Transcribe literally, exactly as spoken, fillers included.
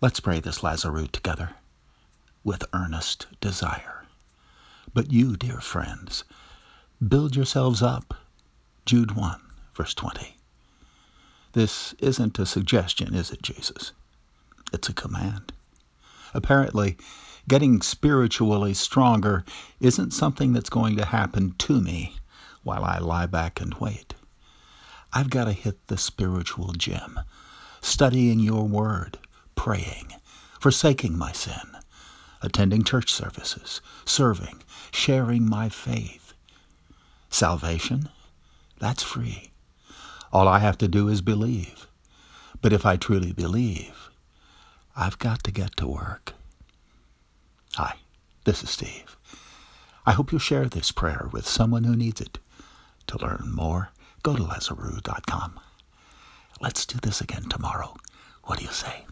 Let's pray this Lazarus together with earnest desire. But you, dear friends, build yourselves up. Jude one, verse twenty. This isn't a suggestion, is it, Jesus? It's a command. Apparently, getting spiritually stronger isn't something that's going to happen to me while I lie back and wait. I've got to hit the spiritual gym, studying your word, praying, forsaking my sin, attending church services, serving, sharing my faith. Salvation? That's free. All I have to do is believe. But if I truly believe, I've got to get to work. Hi, this is Steve. I hope you'll share this prayer with someone who needs it. To learn more, go to Lazarus dot com. Let's do this again tomorrow. What do you say?